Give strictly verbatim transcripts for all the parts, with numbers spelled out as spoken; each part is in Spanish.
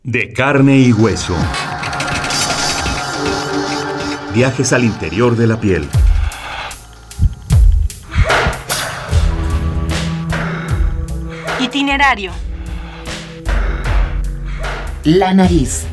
De carne y hueso. Viajes al interior de la piel. Itinerario. La nariz.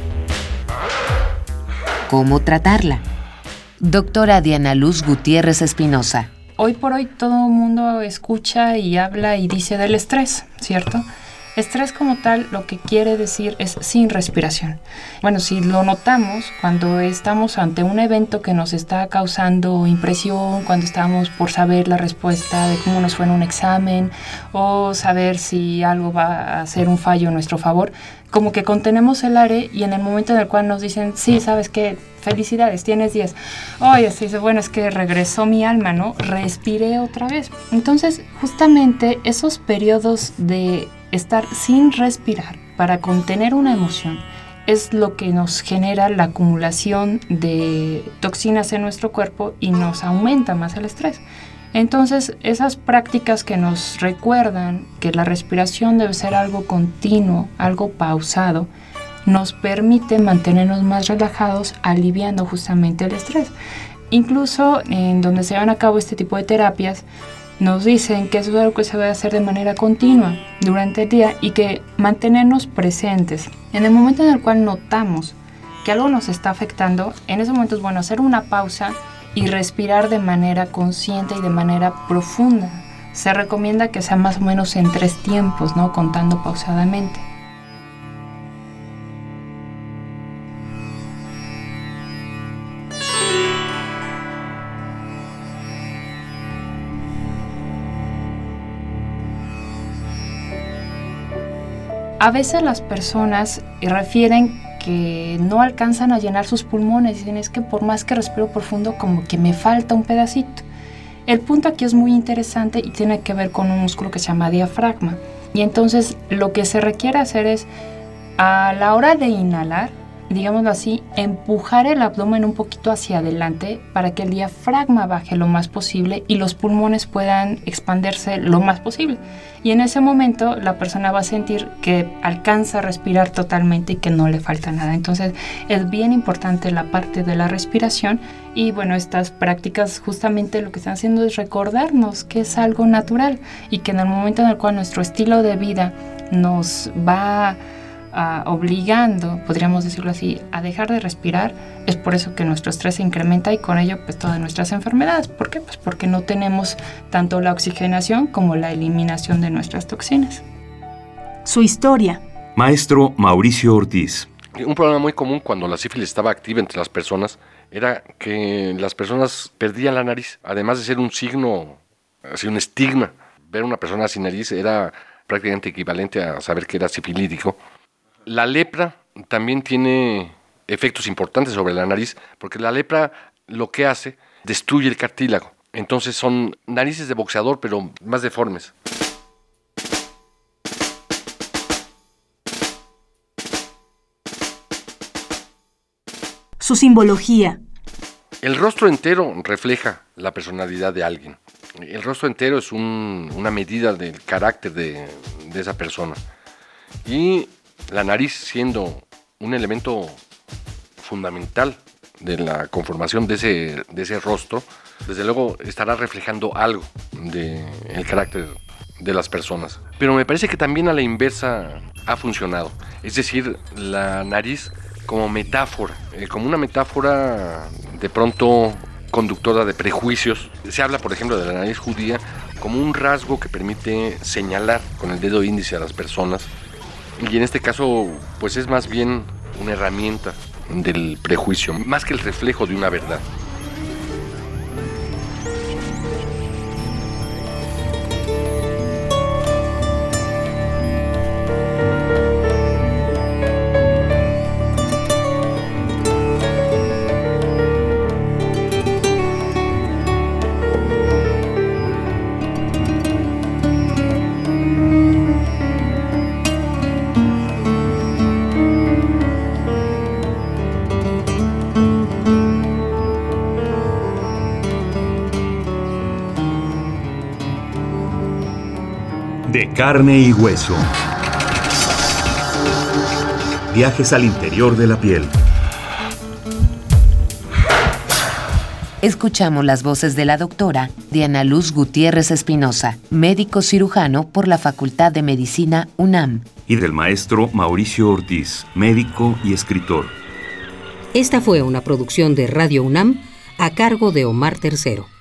¿Cómo tratarla? Doctora Diana Luz Gutiérrez Espinosa. Hoy por hoy todo el mundo escucha y habla y dice del estrés, ¿cierto? Estrés como tal lo que quiere decir es sin respiración. Bueno, si lo notamos cuando estamos ante un evento que nos está causando impresión, cuando estamos por saber la respuesta de cómo nos fue en un examen o saber si algo va a ser un fallo en nuestro favor, como que contenemos el aire y en el momento en el cual nos dicen, sí, ¿sabes qué? Felicidades, tienes diez. Oye, se dice, bueno, es que regresó mi alma, ¿no? Respiré otra vez. Entonces, justamente esos periodos de estar sin respirar para contener una emoción es lo que nos genera la acumulación de toxinas en nuestro cuerpo y nos aumenta más el estrés. Entonces, esas prácticas que nos recuerdan que la respiración debe ser algo continuo, algo pausado, nos permite mantenernos más relajados, aliviando justamente el estrés. Incluso en donde se llevan a cabo este tipo de terapias, nos dicen que eso es algo que se debe hacer de manera continua durante el día y que mantenernos presentes. En el momento en el cual notamos que algo nos está afectando, en ese momento es bueno hacer una pausa y respirar de manera consciente y de manera profunda. Se recomienda que sea más o menos en tres tiempos, ¿no? Contando pausadamente. A veces las personas refieren que no alcanzan a llenar sus pulmones. Dicen, es que por más que respiro profundo, como que me falta un pedacito. El punto aquí es muy interesante y tiene que ver con un músculo que se llama diafragma. Y entonces lo que se requiere hacer es, a la hora de inhalar, digámoslo así, empujar el abdomen un poquito hacia adelante para que el diafragma baje lo más posible y los pulmones puedan expandirse lo más posible. Y en ese momento la persona va a sentir que alcanza a respirar totalmente y que no le falta nada. Entonces es bien importante la parte de la respiración y bueno, estas prácticas justamente lo que están haciendo es recordarnos que es algo natural y que en el momento en el cual nuestro estilo de vida nos va Uh, obligando, podríamos decirlo así, a dejar de respirar, es por eso que nuestro estrés se incrementa y con ello pues todas nuestras enfermedades. ¿Por qué? Pues porque no tenemos tanto la oxigenación como la eliminación de nuestras toxinas. Su historia. Maestro Mauricio Ortiz. Un problema muy común cuando la sífilis estaba activa entre las personas era que las personas perdían la nariz, además de ser un signo, así un estigma. Ver a una persona sin nariz era prácticamente equivalente a saber que era sifilítico. La lepra también tiene efectos importantes sobre la nariz, porque la lepra lo que hace, destruye el cartílago. Entonces son narices de boxeador, pero más deformes. Su simbología. El rostro entero refleja la personalidad de alguien. El rostro entero es un, una medida del carácter de, de esa persona. Y la nariz, siendo un elemento fundamental de la conformación de ese, de ese rostro, desde luego estará reflejando algo del carácter de las personas. Pero me parece que también a la inversa ha funcionado. Es decir, la nariz como metáfora, eh, como una metáfora de pronto conductora de prejuicios. Se habla, por ejemplo, de la nariz judía como un rasgo que permite señalar con el dedo índice a las personas. Y en este caso, pues es más bien una herramienta del prejuicio, más que el reflejo de una verdad. De carne y hueso. Viajes al interior de la piel. Escuchamos las voces de la doctora Diana Luz Gutiérrez Espinosa, médico cirujano por la Facultad de Medicina UNAM. Y del maestro Mauricio Ortiz, médico y escritor. Esta fue una producción de Radio UNAM a cargo de Omar Tercero.